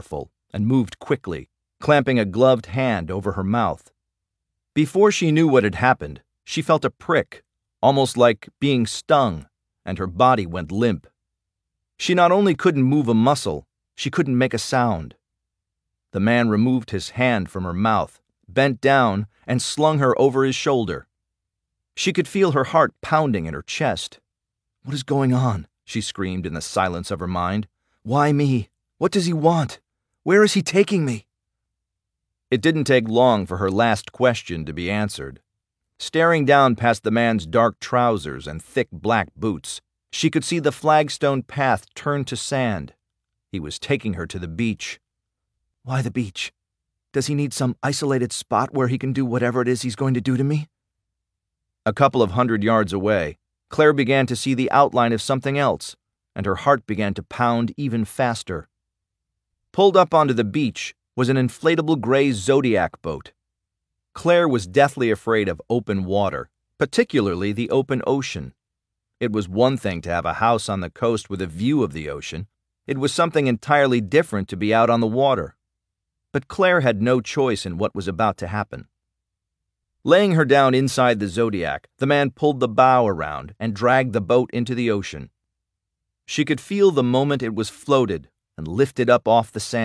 careful and moved quickly, clamping a gloved hand over her mouth. Before she knew what had happened, she felt a prick, almost like being stung, and her body went limp. She not only couldn't move a muscle, she couldn't make a sound. The man removed his hand from her mouth, bent down, and slung her over his shoulder. She could feel her heart pounding in her chest. "What is going on?" she screamed in the silence of her mind. "Why me? What does he want? Where is he taking me?" It didn't take long for her last question to be answered. Staring down past the man's dark trousers and thick black boots, she could see the flagstone path turn to sand. He was taking her to the beach. Why the beach? Does he need some isolated spot where he can do whatever it is he's going to do to me? A couple of 100 yards away, Claire began to see the outline of something else, and her heart began to pound even faster. Pulled up onto the beach was an inflatable gray Zodiac boat. Claire was deathly afraid of open water, particularly the open ocean. It was one thing to have a house on the coast with a view of the ocean. It was something entirely different to be out on the water. But Claire had no choice in what was about to happen. Laying her down inside the Zodiac, the man pulled the bow around and dragged the boat into the ocean. She could feel the moment it was floated and lifted up off the sand.